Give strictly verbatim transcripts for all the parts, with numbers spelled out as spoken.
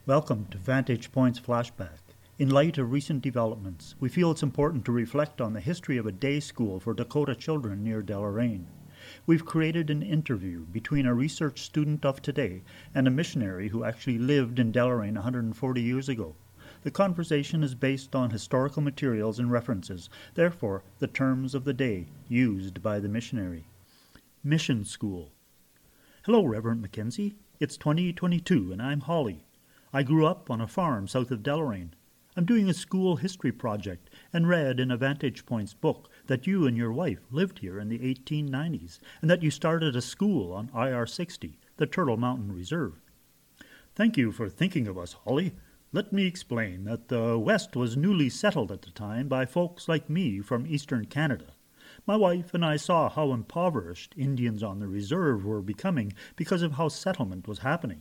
Welcome to Vantage Point's Flashback. In light of recent developments, we feel it's important to reflect on the history of a day school for Dakota children near Deloraine. We've created an interview between a research student of today and a missionary who actually lived in Deloraine one hundred forty years ago. The conversation is based on historical materials and references, therefore the terms of the day used by the missionary. Mission School. Hello, Reverend Mackenzie. It's twenty twenty-two and I'm Holly. I grew up on a farm south of Deloraine. I'm doing a school history project and read in a Vantage Point's book that you and your wife lived here in the eighteen nineties and that you started a school on I R sixty, the Turtle Mountain Reserve. Thank you for thinking of us, Holly. Let me explain that the West was newly settled at the time by folks like me from eastern Canada. My wife and I saw how impoverished Indians on the reserve were becoming because of how settlement was happening.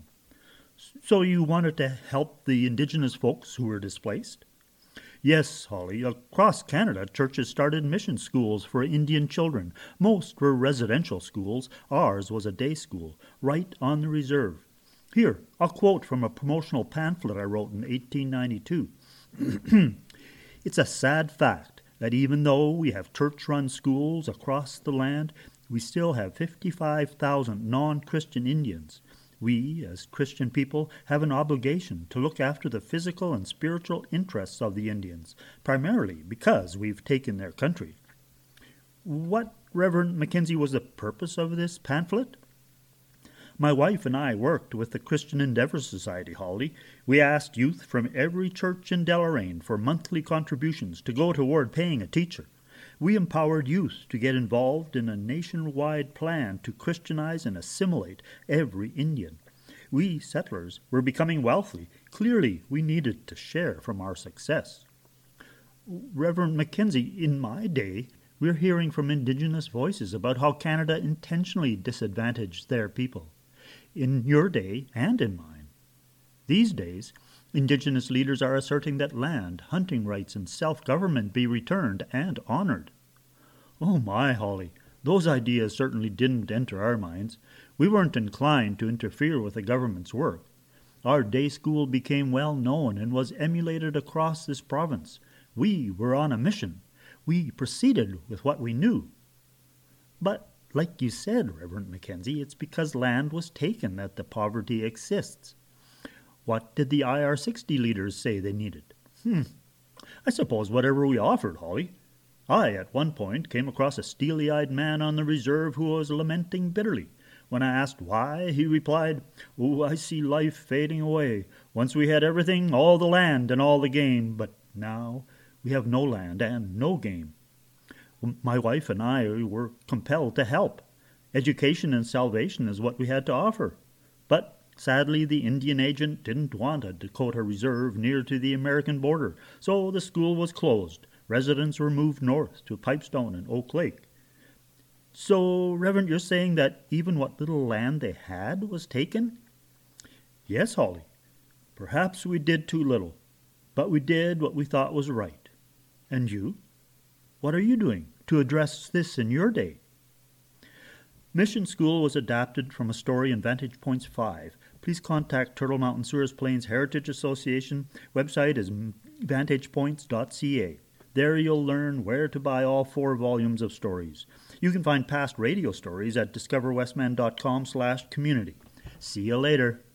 So you wanted to help the indigenous folks who were displaced? Yes, Holly. Across Canada, churches started mission schools for Indian children. Most were residential schools. Ours was a day school, right on the reserve. Here, I'll quote from a promotional pamphlet I wrote in eighteen ninety-two. It's a sad fact that even though we have church-run schools across the land, we still have fifty-five thousand non-Christian Indians. We, as Christian people, have an obligation to look after the physical and spiritual interests of the Indians, primarily because we've taken their country. What, Reverend Mackenzie, was the purpose of this pamphlet? My wife and I worked with the Christian Endeavor Society, Holly. We asked youth from every church in Deloraine for monthly contributions to go toward paying a teacher. We empowered youth to get involved in a nationwide plan to Christianize and assimilate every Indian. We settlers were becoming wealthy. Clearly, we needed to share from our success. Reverend Mackenzie, in my day, we're hearing from Indigenous voices about how Canada intentionally disadvantaged their people. In your day and in mine. These days, Indigenous leaders are asserting that land, hunting rights, and self-government be returned and honored. Oh my, Holly, those ideas certainly didn't enter our minds. We weren't inclined to interfere with the government's work. Our day school became well known and was emulated across this province. We were on a mission. We proceeded with what we knew. But, like you said, Reverend Mackenzie, it's because land was taken that the poverty exists. What did the I R sixty leaders say they needed? Hmm. I suppose whatever we offered, Holly. I, at one point, came across a steely-eyed man on the reserve who was lamenting bitterly. When I asked why, he replied, "Oh, I see life fading away. Once we had everything, all the land and all the game, but now we have no land and no game." My wife and I were compelled to help. Education and salvation is what we had to offer. But sadly, the Indian agent didn't want a Dakota reserve near to the American border, so the school was closed. Residents were moved north to Pipestone and Oak Lake. So, Reverend, you're saying that even what little land they had was taken? Yes, Holly. Perhaps we did too little, but we did what we thought was right. And you? What are you doing to address this in your day? Mission School was adapted from a story in Vantage Points five. Please contact Turtle Mountain Souris Plains Heritage Association. Website is vantage points dot c a. There you'll learn where to buy all four volumes of stories. You can find past radio stories at discover westman dot com slash community. See you later.